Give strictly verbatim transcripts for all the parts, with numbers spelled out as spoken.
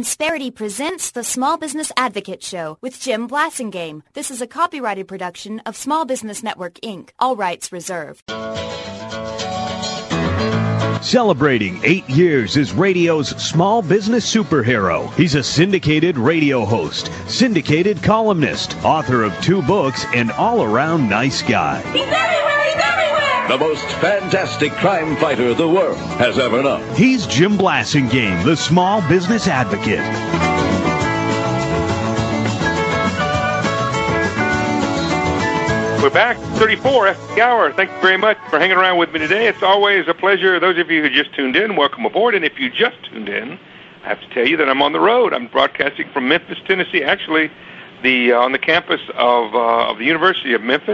Insperity presents the Small Business Advocate Show with Jim Blasingame. This is a copyrighted production of Small Business Network, Incorporated. All rights reserved. Celebrating eight years as radio's small business superhero. He's a syndicated radio host, syndicated columnist, author of two books, and all-around nice guy. He's everywhere! He's everywhere! The most fantastic crime fighter the world has ever known. He's Jim Blasingame, the small business advocate. We're back, thirty-four, F the hour. Thank you very much for hanging around with me today. It's always a pleasure. Those of you who just tuned in, welcome aboard. And if you just tuned in, I have to tell you that I'm on the road. I'm broadcasting from Memphis, Tennessee, actually the uh, on the campus of uh, of the University of Memphis,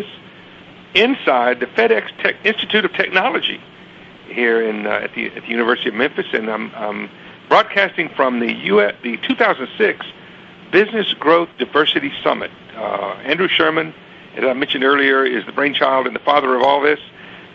inside the FedEx Tech Institute of Technology here in uh, at the at the University of Memphis. And I'm, I'm broadcasting from the U S, the two thousand six Business Growth Diversity Summit. Uh, Andrew Sherman, as I mentioned earlier, is the brainchild and the father of all this.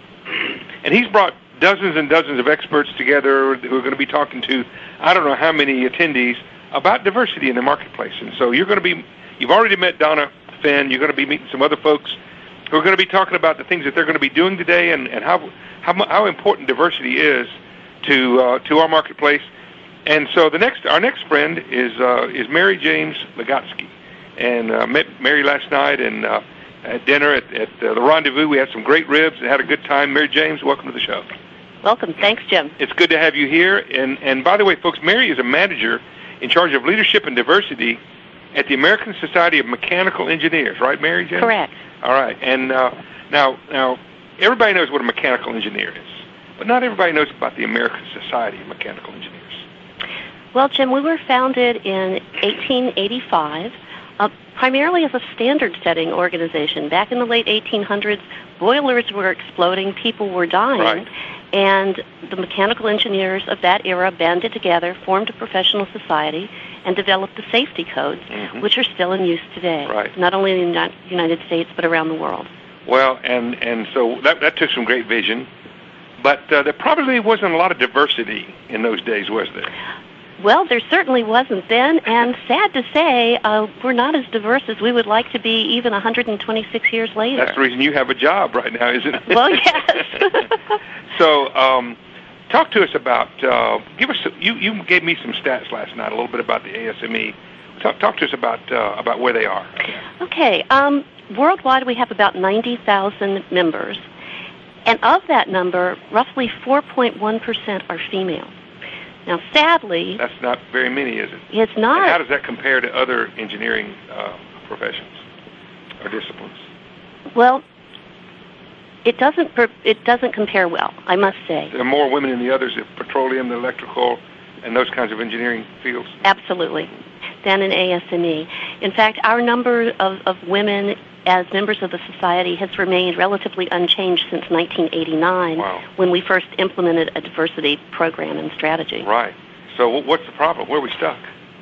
And he's brought dozens and dozens of experts together who are going to be talking to I don't know how many attendees about diversity in the marketplace. And so you're going to be, you've already met Donna Finn. You're going to be meeting some other folks who are going to be talking about the things that they're going to be doing today and, and how, how how important diversity is to uh, to our marketplace. And so the next, our next friend is uh, is Mary James Legotsky. And uh, met Mary last night and uh, at dinner at, at uh, the Rendezvous. We had some great ribs and had a good time. Mary James, welcome to the show. Welcome. Thanks, Jim. It's good to have you here. And, and by the way, folks, Mary is a manager in charge of leadership and diversity at the American Society of Mechanical Engineers, right, Mary James? Correct. All right. And uh, now, now, everybody knows what a mechanical engineer is, but not everybody knows about the American Society of Mechanical Engineers. Well, Jim, we were founded in eighteen eighty-five. Uh, primarily as a standard-setting organization. Back in the late eighteen hundreds, boilers were exploding, people were dying, right. And the mechanical engineers of that era banded together, formed a professional society, and developed the safety codes, mm-hmm. which are still in use today, right. not only in the United States, but around the world. Well, and, and so that, that took some great vision, but uh, there probably wasn't a lot of diversity in those days, was there? Well, there certainly wasn't then, and sad to say, uh, we're not as diverse as we would like to be even one hundred twenty-six years later. That's the reason you have a job right now, isn't it? Well, yes. So, um, talk to us about, uh, give us, you, you gave me some stats last night, a little bit about the A S M E. Talk, talk to us about uh, about where they are. Okay. Um, worldwide, we have about ninety thousand members, and of that number, roughly four point one percent are female. Now, sadly... That's not very many, is it? It's not. And how does that compare to other engineering uh, professions or disciplines? Well, it doesn't it doesn't compare well, I must say. There are more women in the others, the petroleum, the electrical, and those kinds of engineering fields? Absolutely, than in A S M E. In fact, our number of, of women as members of the society has remained relatively unchanged since nineteen eighty-nine, wow. when we first implemented a diversity program and strategy. Right. So what's the problem? Where are we stuck?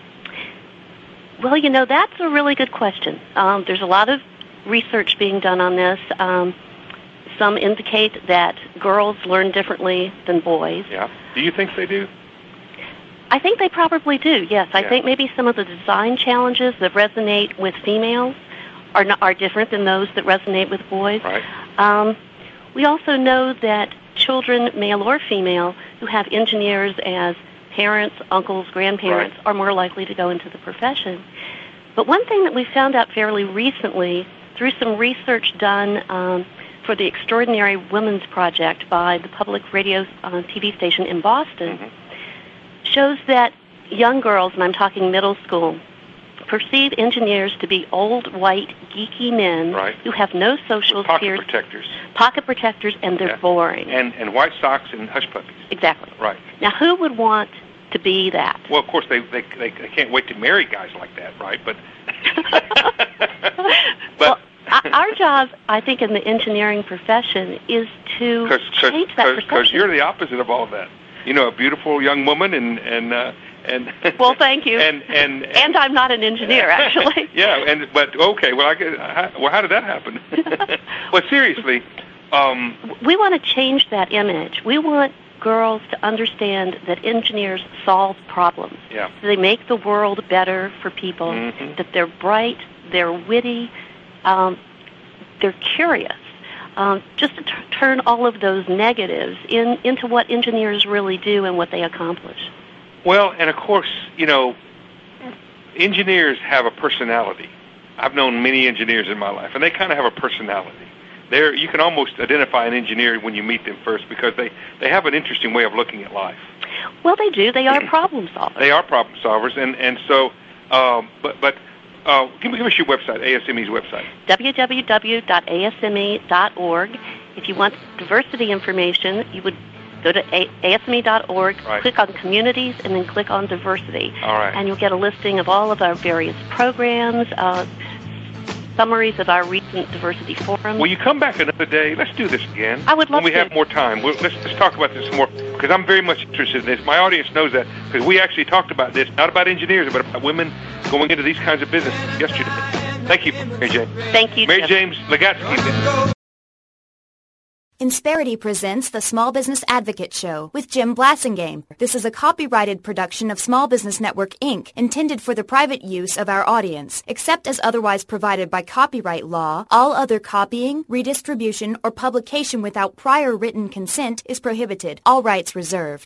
Well, you know, that's a really good question. Um, there's a lot of research being done on this. Um, some indicate that girls learn differently than boys. Yeah. Do you think they do? I think they probably do, yes. I yeah. think maybe some of the design challenges that resonate with females are not, are different than those that resonate with boys. Right. Um, we also know that children, male or female, who have engineers as parents, uncles, grandparents, right. are more likely to go into the profession. But one thing that we found out fairly recently through some research done um, for the Extraordinary Women's Project by the public radio uh, T V station in Boston mm-hmm. shows that young girls, and I'm talking middle school, perceive engineers to be old, white, geeky men right. who have no social With pocket spheres, protectors. Pocket protectors, and they're yeah. boring. And and white socks and hush puppies. Exactly. Right. Now, who would want to be that? Well, of course, they they they, they can't wait to marry guys like that, right? But but well, our job, I think, in the engineering profession is to cause, change cause, that cause, perception. Because you're the opposite of all of that. You know, a beautiful young woman and and. Uh, And, well, thank you. And and, and and I'm not an engineer, actually. yeah, and but okay. Well, I guess, how, well, how did that happen? Well, seriously, um, we want to change that image. We want girls to understand that engineers solve problems. Yeah. They make the world better for people, mm-hmm. that they're bright, they're witty, um, they're curious. Um, just to t- turn all of those negatives in, into what engineers really do and what they accomplish. Well, and of course, you know, engineers have a personality. I've known many engineers in my life, and they kind of have a personality. They're, you can almost identify an engineer when you meet them first because they, they have an interesting way of looking at life. Well, they do. They are problem solvers. They are problem solvers, and, and so, um, but, but uh, give, give us your website, A S M E's website. w w w dot a s m e dot org. If you want diversity information, you would go to a s m e dot org, right. click on communities, and then click on diversity. All right. And you'll get a listing of all of our various programs, uh, summaries of our recent diversity forums. Will you come back another day? Let's do this again. I would love to. When we have more time. We'll, let's, let's talk about this more, because I'm very much interested in this. My audience knows that, because we actually talked about this, not about engineers, but about women going into these kinds of businesses yesterday. Thank you, Mary Jane. Thank you, Mary Jeff. James Legatsky. Insperity presents the Small Business Advocate Show with Jim Blasingame. This is a copyrighted production of Small Business Network, Incorporated, intended for the private use of our audience. Except as otherwise provided by copyright law, all other copying, redistribution, or publication without prior written consent is prohibited. All rights reserved.